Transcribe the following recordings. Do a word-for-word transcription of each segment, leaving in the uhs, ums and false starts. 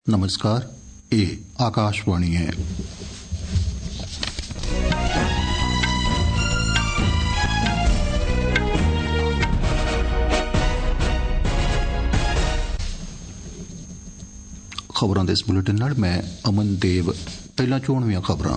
नमस्कार, ये आकाशवाणी है। खबरों के इस बुलेटिन नाल मैं अमन देव। पहला चोणवीं खबरां।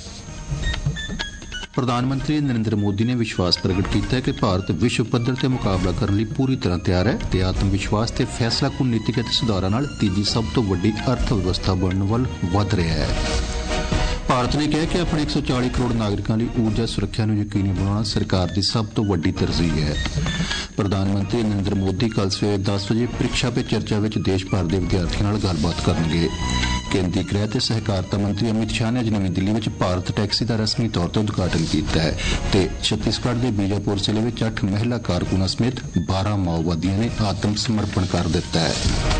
प्रधानमंत्री नरेंद्र मोदी ने विश्वास प्रगट किया है कि भारत विश्व पद्धर ते मुकाबला करने लिए पूरी तरह तैयार है ते आत्म विश्वास ते फैसला कुन नीतिगत सुधारां नाल तीजी सब तो वड्डी अर्थ व्यवस्था बनने वाल वध रहा है। भारत ने कहा कि अपने एक सौ चालीस करोड़ नागरिकों लिए ऊर्जा सुरक्षा को यकीनी बनाना सरकार की सब तो वड्डी तरजीह है। प्रधानमंत्री नरेंद्र मोदी कल सवेरे दस बजे परीक्षा पे चर्चा में देश भर के विद्यार्थियों नाल गलबात करनगे। केंद्रीय गृह ते सहकारिता मंत्री अमित शाह ने अज नवी दिल्ली में भारत टैक्सी का रस्मी तौर पर उद्घाटन किया है ते छत्तीसगढ़ के बीजापुर जिले में अठ महिला कारकुनां समेत बारह माओवादियों ने आत्म समर्पण कर दिता है।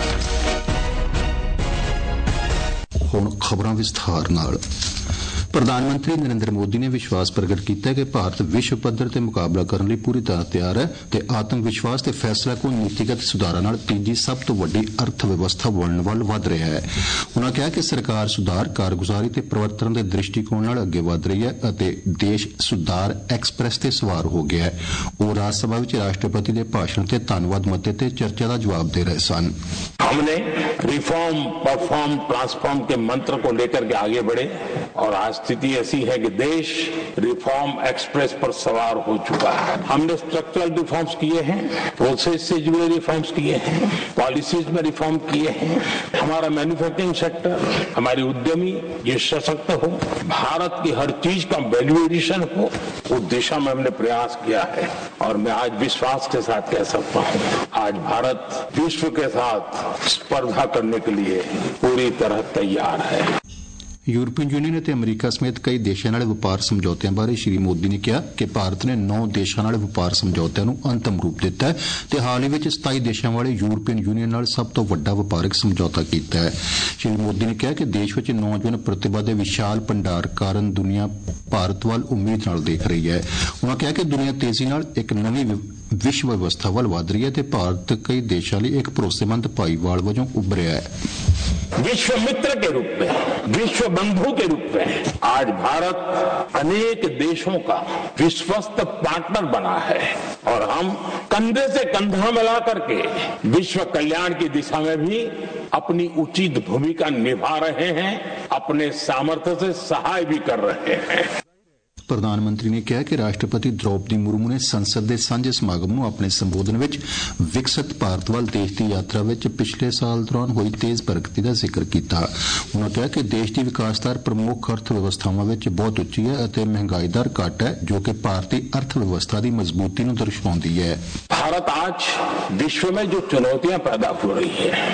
हुण खबरां विस्तार नाल। प्रधानमंत्री नरेंद्र मोदी ने विश्वास प्रगट किया है कि भारत विश्व पद्धर ते मुकाबला करने लिए पूरी तरह तैयार है ते आत्म विश्वास ते फैसला को नीतिगत सुधारां नाल तीजी सब तो वड्डी अर्थ व्यवस्था बनने वाल वध रहा है। उन्होंने कहा कि सरकार सुधार, कारगुजारी ते प्रवर्तन के दृष्टिकोण नाल अगे वध रही है अते देश सुधार एक्सप्रैस ते सवार हो गया है। वो राज्यसभा में राष्ट्रपति के भाषण ते धन्यवाद मते ते चर्चा का जवाब दे रहे सन। हमने रिफॉर्म, परफॉर्म, ट्रांसफॉर्म के मंत्र को लेकर के आगे बढ़े और आज स्थिति ऐसी है कि देश रिफॉर्म एक्सप्रेस पर सवार हो चुका है। हमने स्ट्रक्चरल रिफॉर्म्स किए हैं, प्रोसेस से जुड़े रिफॉर्म्स किए हैं, पॉलिसीज में रिफॉर्म किए हैं। हमारा मैन्युफैक्चरिंग सेक्टर, हमारी उद्यमी ये सशक्त हो, भारत की हर चीज का वैल्यू एडिशन हो, उस दिशा में हमने प्रयास किया है और मैं आज विश्वास के साथ कह सकता हूँ आज भारत विश्व के साथ स्पर्धा करने के लिए पूरी तरह तैयार है। यूरोपीयन यूनियन ते अमरीका समेत कई देशों नाल व्यापार समझौतियों बारे श्री मोदी ने कहा कि भारत ने नौ देशों नाल व्यापार समझौतियों नूं अंतिम रूप दिता है ते हाल ही विच सताई देशों वाले यूरोपीयन यूनियन नाल सब तो वड्डा व्यापारिक समझौता किया है। श्री मोदी ने कहा कि देश विच नौजवान प्रतिभा दे विशाल भंडार कारण दुनिया भारत वाल उम्मीद नाल देख रही है। उन्होंने कहा कि दुनिया तेजी नाल एक नवी विश्व व्यवस्था वाल वध रही है ते भारत कई देशों लिए एक भरोसेमंद भाईवाल वजों उभरिया है। विश्व मित्र के रूप में, विश्व बंधु के रूप में आज भारत अनेक देशों का विश्वस्त पार्टनर बना है और हम कंधे से कंधा मिला करके विश्व कल्याण की दिशा में भी अपनी उचित भूमिका निभा रहे हैं, अपने सामर्थ्य से सहाय भी कर रहे हैं। प्रधानमंत्री ने कहा कि राष्ट्रपति द्रौपदी मुर्मू ने संसद के सांझे समागम में अपने संबोधन में विकसित भारत वाल देश की यात्रा में पिछले साल दौरान हुई तेज प्रगति का जिक्र किया। उन्होंने कहा कि देश की विकास दर प्रमुख अर्थव्यवस्थाओं में बहुत उच्ची है और महंगाई दर घट है जो कि भारतीय अर्थव्यवस्था की मजबूती को दर्शाती है। भारत आज विश्व में जो चुनौतियां पैदा हो रही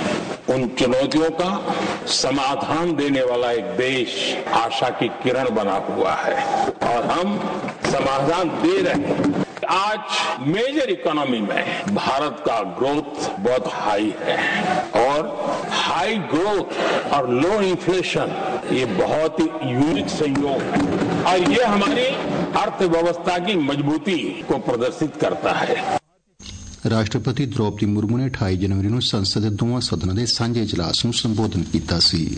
है उन चुनौतियों का समाधान देने वाला एक देश आशा की किरण बना हुआ है और हम समाधान दे रहे हैं। आज मेजर इकोनॉमी में भारत का ग्रोथ बहुत हाई है और हाई ग्रोथ और लो इन्फ्लेशन ये बहुत ही यूनिक संयोग है और ये हमारी अर्थव्यवस्था की मजबूती को प्रदर्शित करता है। राष्ट्रपति द्रौपदी मुर्मू ने अठाई जनवरी को संसद के दोवां सदनों के सांझे इजलास को संबोधन किया।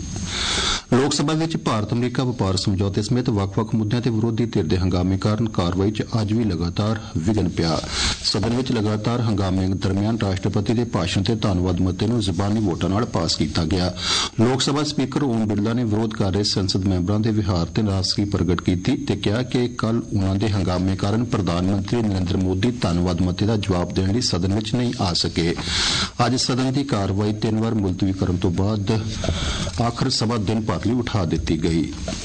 लोक सभा में भारत अमरीका व्यापार समझौते समेत वक्-वक् मुद्दों ते विरोधी धिर दे हंगामे कारण कारवाई च अज भी लगातार विघन पिया। सदन में लगातार हंगामे दरमियान राष्ट्रपति के भाषण ते धन्यवाद मते नूं जबानी वोटां नाल पास किया गया। लोक सभा स्पीकर ओम बिरला ने विरोध कर रहे संसद मैंबरां दे विहार ते नाराजगी प्रगट की ते कहा कि कल उन्हां दे हंगामे कारण प्रधानमंत्री नरेंद्र मोदी धन्यवाद मते का जवाब देने लई सदन में नहीं आ सके। अज सदन की कार्रवाई तीन बार मुलतवी करने तो बाद आखिर सभा दिन भर लिए उठा दी गई।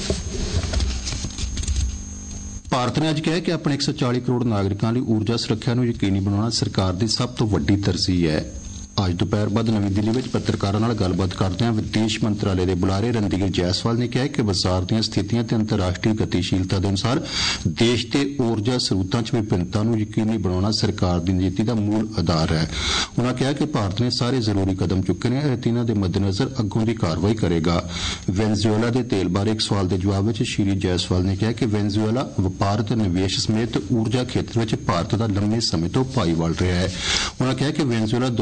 भारत ने अज कहा कि अपने एक सौ चालीस करोड़ नागरिकों लिए ऊर्जा सुरक्षा को यकीनी बनाना सरकार की सब तो वड्डी तरजीह है। आज दोपहर बाद नवी दिल्ली में पत्रकारों नाल गलबात करदे विदेश मंत्रालय के बुलारे रणधीर जायसवाल ने कहा कि बाजार दी स्थितियां ते अंतरराष्ट्रीय गतिशीलता के अनुसार देश के ऊर्जा स्रोतों च विभिन्नता को यकीनी बनाना सरकार की नीति का मूल आधार है। उन्होंने कहा कि भारत ने सारे जरूरी कदम चुके हैं और इन्हां दे मद्देनजर अगों की कार्रवाई करेगा। वेनेजुएला के तेल बारे एक सवाल के जवाब में श्री जायसवाल ने कहा कि वेनेजुएला व्यापार ते निवेश समेत ऊर्जा क्षेत्र में भारत का लंबे समय तो भाईवाल रहा है। उन्होंने कहा कि वेनेजुएला दो हजार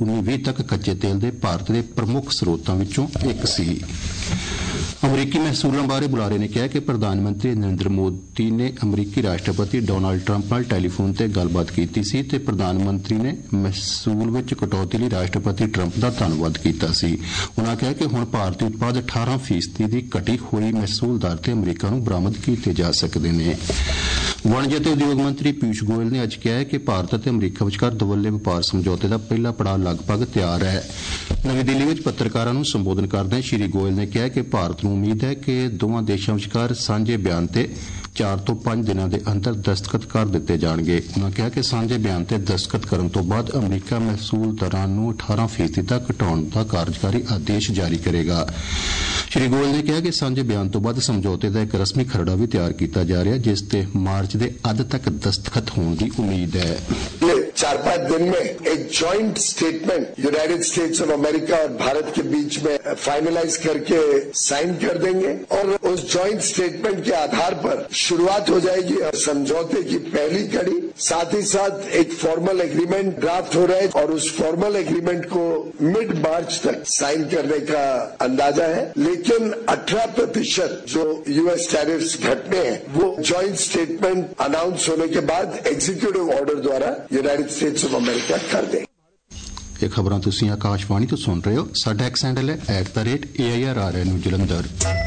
ਉੱਨੀ ਵੀਹ ਤੱਕ ਕੱਚੇ ਤੇਲ ਦੇ ਭਾਰਤ ਦੇ ਪ੍ਰਮੁੱਖ ਸਰੋਤਾਂ ਵਿੱਚੋਂ ਇੱਕ ਸੀ। ਅਮਰੀਕੀ ਮਹਿਸੂਲਾਂ ਬਾਰੇ ਬੁਲਾਰੇ ਨੇ ਕਿਹਾ ਕਿ ਪ੍ਰਧਾਨ ਮੰਤਰੀ ਨਰਿੰਦਰ ਮੋਦੀ ਨੇ ਅਮਰੀਕੀ ਰਾਸ਼ਟਰਪਤੀ ਡੋਨਾਲਡ ਟਰੰਪ ਨਾਲ ਟੈਲੀਫੋਨ ਤੇ ਗੱਲਬਾਤ ਕੀਤੀ ਸੀ ਤੇ ਪ੍ਰਧਾਨ ਮੰਤਰੀ ਨੇ ਮਹਿਸੂਲ ਵਿੱਚ ਕਟੌਤੀ ਲਈ ਰਾਸ਼ਟਰਪਤੀ ਟਰੰਪ ਦਾ ਧੰਨਵਾਦ ਕੀਤਾ ਸੀ। ਉਨ੍ਹਾਂ ਕਿਹਾ ਕਿ ਹੁਣ ਭਾਰਤੀ ਉਤਪਾਦ ਅਠਾਰਾਂ ਫੀਸਦੀ ਦੀ ਘਟੀ ਹੋਈ ਮਹਿਸੂਲ ਦਰ ਤੇ ਅਮਰੀਕਾ ਨੂੰ ਬਰਾਮਦ ਕੀਤੇ ਜਾ ਸਕਦੇ ਨੇ। ਵਣਜ ਅਤੇ ਉਦਯੋਗ ਮੰਤਰੀ ਪੀਯੂਸ਼ ਗੋਇਲ ਨੇ ਅੱਜ ਕਿਹਾ ਹੈ ਕਿ ਭਾਰਤ ਅਤੇ ਅਮਰੀਕਾ ਵਿਚਕਾਰ ਦੁਵੱਲੇ ਵਪਾਰ ਸਮਝੌਤੇ ਦਾ ਪਹਿਲਾ ਪੜਾਅ ਲਗਭਗ ਤਿਆਰ ਹੈ। ਨਵੀਂ ਦਿੱਲੀ ਵਿੱਚ ਪੱਤਰਕਾਰਾਂ ਨੂੰ ਸੰਬੋਧਨ ਕਰਦਿਆਂ ਸ਼੍ਰੀ ਗੋਇਲ ਨੇ ਕਿਹਾ ਕਿ ਭਾਰਤ ਨੂੰ ਉਮੀਦ ਹੈ ਕਿ ਦੋਵਾਂ ਦੇਸ਼ਾਂ ਵਿਚਕਾਰ ਸਾਂਝੇ ਬਿਆਨ ਤੇ ਚਾਰ ਤੋਂ ਪੰਜ ਦਿਨਾਂ ਦੇ ਅੰਦਰ ਦਸਤਖਤ ਕਰ ਦਿੱਤੇ ਜਾਣਗੇ। ਉਨ੍ਹਾਂ ਕਿਹਾ ਕਿ ਸਾਂਝੇ ਬਿਆਨ ਤੇ ਦਸਤਖਤ ਕਰਨ ਤੋਂ ਬਾਅਦ ਅਮਰੀਕਾ ਮਹਿਸੂਲ ਦਰਾਂ ਨੂੰ ਅਠਾਰਾਂ ਫੀਸਦੀ ਤੱਕ ਘਟਾਉਣ ਦਾ ਕਾਰਜਕਾਰੀ ਆਦੇਸ਼ ਜਾਰੀ ਕਰੇਗਾ। ਸ਼੍ਰੀ ਗੋਇਲ ਨੇ ਕਿਹਾ ਕਿ ਸਾਂਝੇ ਬਿਆਨ ਤੋਂ ਬਾਅਦ ਸਮਝੌਤੇ ਦਾ ਇੱਕ ਰਸਮੀ ਖਰੜਾ ਵੀ ਤਿਆਰ ਕੀਤਾ ਜਾ ਰਿਹਾ ਜਿਸ ਤੇ ਮਾਰਚ ਦੇ ਅੱਧ ਤੱਕ ਦਸਤਖਤ ਹੋਣ ਦੀ ਉਮੀਦ ਹੈ। चार पांच दिन में एक joint statement United States of America और भारत के बीच में फाइनलाइज करके साइन कर देंगे और उस जॉइंट स्टेटमेंट के आधार पर शुरुआत हो जाएगी समझौते की पहली कड़ी। साथ ही साथ एक फॉर्मल एग्रीमेंट ड्राफ्ट हो रहा है और उस फॉर्मल एग्रीमेंट को मिड मार्च तक साइन करने का अंदाजा है। लेकिन अठारह प्रतिशत जो यूएस टैरिफ्स घटने हैं वो जॉइंट स्टेटमेंट अनाउंस होने के बाद एग्जीक्यूटिव ऑर्डर द्वारा यूनाइटेड स्टेट्स ऑफ अमेरिका कर देंगे। ਇਹ ਖਬਰਾਂ ਤੁਸੀਂ ਆਕਾਸ਼ਵਾਣੀ ਤੋਂ ਸੁਣ ਰਹੇ ਹੋ। ਸਾਡਾ ਐਕਸ ਹੈਂਡਲ ਹੈ at the rate A I R R N U Jalandhar.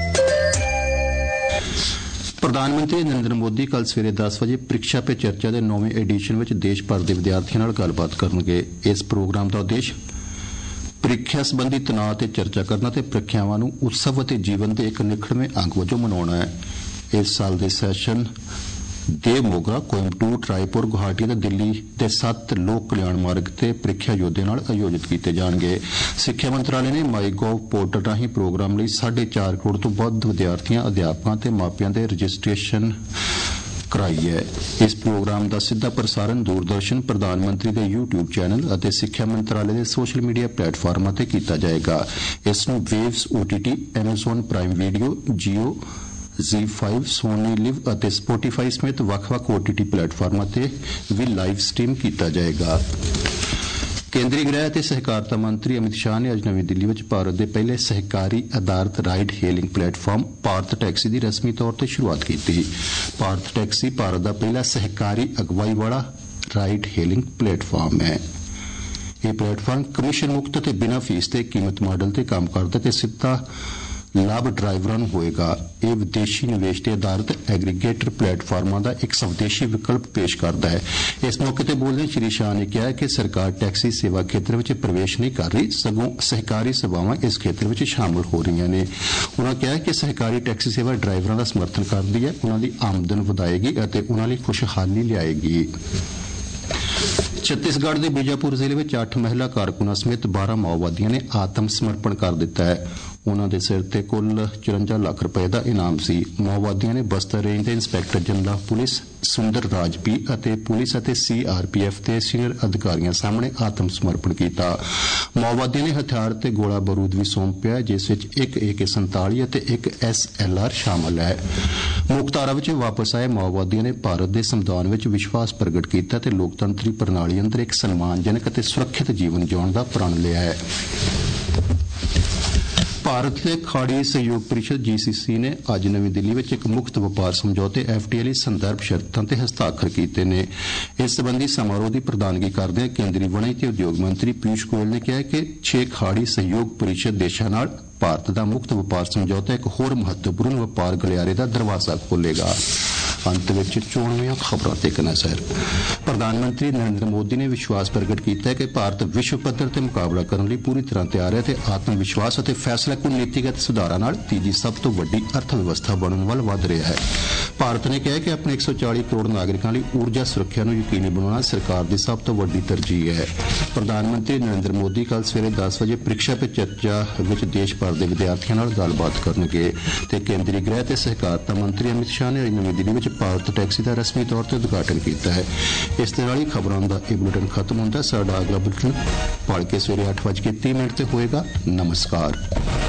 ਪ੍ਰਧਾਨ ਮੰਤਰੀ ਨਰਿੰਦਰ ਮੋਦੀ ਕੱਲ੍ਹ ਸਵੇਰੇ ਦਸ ਵਜੇ ਪ੍ਰੀਖਿਆ ਪੇ ਚਰਚਾ ਦੇ ਨੌਵੇਂ ਐਡੀਸ਼ਨ ਵਿੱਚ ਦੇਸ਼ ਭਰ ਦੇ ਵਿਦਿਆਰਥੀਆਂ ਨਾਲ ਗੱਲਬਾਤ ਕਰਨਗੇ। ਇਸ ਪ੍ਰੋਗਰਾਮ ਦਾ ਉਦੇਸ਼ ਪ੍ਰੀਖਿਆ ਸੰਬੰਧੀ ਤਣਾਅ ਤੇ ਚਰਚਾ ਕਰਨਾ ਤੇ ਪ੍ਰੀਖਿਆਵਾਂ ਨੂੰ ਉਤਸਵ ਅਤੇ ਜੀਵਨ ਦੇ ਇੱਕ ਨਿਖੜਵੇਂ ਅੰਗ ਵਜੋਂ ਮਨਾਉਣਾ ਹੈ। ਇਸ ਸਾਲ ਦੇ ਸੈਸ਼ਨ ਦੇਵ ਮੋਗਾ, ਕੋਇੰਬਟੂਰ, ਰਾਏਪੁਰ, ਗੁਹਾਟੀ ਅਤੇ ਦਿੱਲੀ ਦੇ ਸੱਤ ਲੋਕ ਕਲਿਆਣ ਮਾਰਗ ਤੇ ਪ੍ਰੀਖਿਆ ਯੋਧੇ ਨਾਲ ਆਯੋਜਿਤ ਕੀਤੇ ਜਾਣਗੇ। ਸਿੱਖਿਆ ਮੰਤਰਾਲੇ ਨੇ ਮਾਈ ਗੋਵ ਪੋਰਟਲ ਰਾਹੀਂ ਪ੍ਰੋਗਰਾਮ ਲਈ ਸਾਢੇ ਚਾਰ ਕਰੋੜ ਤੋਂ ਵੱਧ ਵਿਦਿਆਰਥੀਆਂ, ਅਧਿਆਪਕਾਂ ਤੇ ਮਾਪਿਆਂ ਦੇ ਰਜਿਸਟ੍ਰੇਸ਼ਨ ਕਰਾਈ ਹੈ। ਇਸ ਪ੍ਰੋਗਰਾਮ ਦਾ ਸਿੱਧਾ ਪ੍ਰਸਾਰਣ ਦੂਰਦਰਸ਼ਨ, ਪ੍ਰਧਾਨ ਮੰਤਰੀ ਦੇ ਯੂਟਿਊਬ ਚੈਨਲ ਅਤੇ ਸਿੱਖਿਆ ਮੰਤਰਾਲੇ ਦੇ ਸੋਸ਼ਲ ਮੀਡੀਆ ਪਲੇਟਫਾਰਮਾਂ ਤੇ ਕੀਤਾ ਜਾਏਗਾ। ਇਸ ਨੂੰ Waves OTT, Amazon Prime Video, Jio Zee five, Sony Liv ਅਤੇ ਸਪੋਟੀਫਾਈ ਸਮੇਤ ਵੱਖ-ਵੱਖ ਓਟੀਟੀ ਪਲੇਟਫਾਰਮਾਂ ਤੇ ਵੀ ਲਾਈਵ ਸਟ੍ਰੀਮ ਕੀਤਾ ਜਾਏਗਾ। ਕੇਂਦਰੀ ਗ੍ਰਹਿ ਅਤੇ ਸਹਿਕਾਰਤਾ ਮੰਤਰੀ ਅਮਿਤ ਸ਼ਾਹ ਨੇ ਅੱਜ ਨਵੀਂ ਦਿੱਲੀ ਵਿੱਚ ਭਾਰਤ ਦੇ ਪਹਿਲੇ ਸਹਿਕਾਰੀ ਆਧਾਰਿਤ ride hailing platform Bharat taxi ਦੀ ਰਸਮੀ ਤੌਰ ਤੇ ਸ਼ੁਰੂਆਤ ਕੀਤੀ। ਭਾਰਤ ਟੈਕਸੀ ਭਾਰਤ ਦਾ ਪਹਿਲਾ ਸਹਿਕਾਰੀ ਅਗਵਾਈ ਵਾਲਾ ਰਾਈਡ ਹੇਲਿੰਗ ਪਲੇਟਫਾਰਮ ਹੈ। ਇਹ ਪਲੇਟਫਾਰਮ ਕਮਿਸ਼ਨ ਮੁਕਤ ਅਤੇ ਬਿਨਾਂ ਫੀਸ ਦੇ ਕੀਮਤ ਮਾਡਲ ਤੇ ਕੰਮ ਕਰਦਾ ਤੇ ਸਿੱਧਾ ਲਾਭ ਡਰਾਈਵਰਾਂ ਨੂੰ ਹੋਏਗਾ। ਇਹ ਵਿਦੇਸ਼ੀ ਨਿਵੇਸ਼ ਤੇ ਆਧਾਰਿਤ ਐਗਰੀਗੇਟਰ ਪਲੇਟਫਾਰਮਾਂ ਦਾ ਇੱਕ ਸਵਦੇਸ਼ੀ ਵਿਕਲਪ ਪੇਸ਼ ਕਰਦਾ ਹੈ। ਇਸ ਮੌਕੇ ਤੇ ਬੋਲਦੇ ਸ਼੍ਰੀ ਸ਼ਾਹ ਨੇ ਕਿਹਾ ਕਿ ਸਰਕਾਰ ਟੈਕਸੀ ਸੇਵਾ ਖੇਤਰ ਵਿੱਚ ਪ੍ਰਵੇਸ਼ ਨਹੀਂ ਕਰ ਰਹੀ, ਸਗੋਂ ਸਹਿਕਾਰੀ ਸੇਵਾਵਾਂ ਇਸ ਖੇਤਰ ਵਿੱਚ ਸ਼ਾਮਲ ਹੋ ਰਹੀਆਂ ਨੇ। ਉਨ੍ਹਾਂ ਕਿਹਾ ਕਿ ਸਹਿਕਾਰੀ ਟੈਕਸੀ ਸੇਵਾ ਡਰਾਈਵਰਾਂ ਦਾ ਸਮਰਥਨ ਕਰਦੀ ਹੈ, ਉਨ੍ਹਾਂ ਦੀ ਆਮਦਨ ਵਧਾਏਗੀ ਅਤੇ ਉਨ੍ਹਾਂ ਲਈ ਖੁਸ਼ਹਾਲੀ ਲਿਆਏਗੀ। ਛੱਤੀਸਗੜ੍ਹ ਦੇ ਬੀਜਾਪੁਰ ਜ਼ਿਲ੍ਹੇ ਵਿੱਚ ਅੱਠ ਮਹਿਲਾ ਕਾਰਕੁਨਾਂ ਸਮੇਤ ਬਾਰਾਂ ਮਾਓਵਾਦੀਆਂ ਨੇ ਆਤਮ ਸਮਰਪਣ ਕਰ ਦਿੱਤਾ ਹੈ। ਉਨ੍ਹਾਂ ਦੇ ਸਿਰ ਤੇ ਕੁੱਲ ਚੁਰੰਜਾ ਲੱਖ ਰੁਪਏ ਦਾ ਇਨਾਮ ਸੀ। ਮਾਓਵਾਦੀਆਂ ਨੇ ਬਸਤਰ ਰੇਂਜ ਦੇ inspector general police Sundar Raj P ਅਤੇ ਪੁਲਿਸ ਅਤੇ ਸੀ ਆਰ ਪੀ ਐਫ ਦੇ ਸੀਨੀਅਰ ਅਧਿਕਾਰੀਆਂ ਸਾਹਮਣੇ ਆਤਮ ਸਮਰਪਣ ਕੀਤਾ। ਮਾਓਵਾਦੀਆਂ ਨੇ ਹਥਿਆਰ ਤੇ ਗੋਲਾ ਬਾਰੂਦ ਵੀ ਸੌਂਪਿਆ ਜਿਸ ਵਿੱਚ ਇੱਕ ਏ ਕੇ ਸੰਤਾਲੀ ਅਤੇ ਇੱਕ ਐਸ ਐਲ ਆਰ ਸ਼ਾਮਲ ਹੈ। ਮੁੱਖਧਾਰਾ ਵਿੱਚ ਵਾਪਸ ਆਏ ਮਾਓਵਾਦੀਆਂ ਨੇ ਭਾਰਤ ਦੇ ਸੰਵਿਧਾਨ ਵਿੱਚ ਵਿਸ਼ਵਾਸ ਪ੍ਰਗਟ ਕੀਤਾ ਤੇ ਲੋਕਤੰਤਰੀ ਪ੍ਰਣਾਲੀ ਅੰਦਰ ਇੱਕ ਸਨਮਾਨਜਨਕ ਅਤੇ ਸੁਰੱਖਿਅਤ ਜੀਵਨ ਜਿਉਣ ਦਾ ਪ੍ਰਣ ਲਿਆ ਹੈ। ਭਾਰਤ ਦੇ ਖਾੜੀ ਸਹਿਯੋਗ ਪਰਿਸ਼ਦ ਜੀ ਸੀ ਸੀ ਨੇ ਅੱਜ ਨਵੀਂ ਦਿੱਲੀ ਵਿੱਚ ਇੱਕ ਮੁਕਤ ਵਪਾਰ ਸਮਝੌਤੇ ਐਫ ਟੀ ਏ ਲਈ ਸੰਦਰਭ ਸ਼ਰਤਾਂ ਤੇ ਹਸਤਾਖਰ ਕੀਤੇ ਨੇ। ਇਸ ਸਬੰਧੀ ਸਮਾਰੋਹ ਦੀ ਪ੍ਰਧਾਨਗੀ ਕਰਦਿਆਂ ਕੇਂਦਰੀ ਵਣਜ ਤੇ ਉਦਯੋਗ ਮੰਤਰੀ ਪੀਯੂਸ਼ ਗੋਇਲ ਨੇ ਕਿਹਾ ਕਿ ਛੇ ਖਾੜੀ ਸਹਿਯੋਗ ਪਰਿਸ਼ਦ ਦੇਸ਼ਾਂ ਨਾਲ ਭਾਰਤ ਦਾ ਮੁਕਤ ਵਪਾਰ ਸਮਝੌਤਾ ਇੱਕ ਹੋਰ ਮਹੱਤਵਪੂਰਨ ਵਪਾਰ ਗਲਿਆਰੇ ਦਾ ਦਰਵਾਜ਼ਾ ਖੋਲ੍ਹੇਗਾ। ਅੰਤ ਵਿੱਚ ਚੋਣਵੀਆਂ ਖਬਰਾਂ ਤੇ ਇੱਕ ਨਜ਼ਰ। ਪ੍ਰਧਾਨ ਮੰਤਰੀ ਨਰਿੰਦਰ ਮੋਦੀ ਨੇ ਵਿਸ਼ਵਾਸ ਪ੍ਰਗਟ ਕੀਤਾ ਹੈ ਕਿ ਭਾਰਤ ਵਿਸ਼ਵ ਪੱਧਰ ਤੇ ਮੁਕਾਬਲਾ ਕਰਨ ਲਈ ਪੂਰੀ ਤਰ੍ਹਾਂ ਤਿਆਰ ਹੈ ਤੇ ਆਤਮ ਵਿਸ਼ਵਾਸ ਅਤੇ ਫੈਸਲਾਕੁਨ ਨੀਤੀਗਤ ਸੁਧਾਰਾਂ ਨਾਲ ਤੀਜੀ ਸਭ ਤੋਂ ਵੱਡੀ ਅਰਥ ਵਿਵਸਥਾ ਬਣਨ ਵੱਲ ਵਧ ਰਿਹਾ ਹੈ। ਭਾਰਤ ਨੇ ਕਿਹਾ ਕਿ ਆਪਣੇ ਇੱਕ ਸੌ ਚਾਲੀ ਕਰੋੜ ਨਾਗਰਿਕਾਂ ਲਈ ਊਰਜਾ ਸੁਰੱਖਿਆ ਨੂੰ ਯਕੀਨੀ ਬਣਾਉਣਾ ਸਰਕਾਰ ਦੀ ਸਭ ਤੋਂ ਵੱਡੀ ਤਰਜੀਹ ਹੈ। ਪ੍ਰਧਾਨ ਮੰਤਰੀ ਨਰਿੰਦਰ ਮੋਦੀ ਕੱਲ੍ਹ ਸਵੇਰੇ ਦਸ ਵਜੇ ਪ੍ਰੀਖਿਆ ਪੇ ਚਰਚਾ ਵਿੱਚ ਦੇਸ਼ ਭਰ ਦੇ ਵਿਦਿਆਰਥੀਆਂ ਨਾਲ ਗੱਲਬਾਤ ਕਰਨਗੇ ਤੇ ਕੇਂਦਰੀ ਗ੍ਰਹਿ ਤੇ ਸਹਿਕਾਰਤਾ ਮੰਤਰੀ ਅਮਿਤ ਸ਼ਾਹ ਨੇ ਅੱਜ ਨਵੀਂ ਦਿੱਲੀ ਵਿੱਚ ਭਾਰਤ ਟੈਕਸੀ ਦਾ ਰਸਮੀ ਤੌਰ ਤੇ ਉਦਘਾਟਨ ਕੀਤਾ ਹੈ। ਇਸ ਦੇ ਨਾਲ ਹੀ ਖਬਰਾਂ ਦਾ ਇਹ ਬੁਲੇਟਿਨ ਖਤਮ ਹੁੰਦਾ। ਸਾਡਾ ਅਗਲਾ ਬੁਲੇਟਿਨ ਭਲਕੇ ਸਵੇਰੇ ਅੱਠ ਵਜੇ ਤੀਹ ਮਿੰਟ ਤੇ ਹੋਏਗਾ। ਨਮਸਕਾਰ।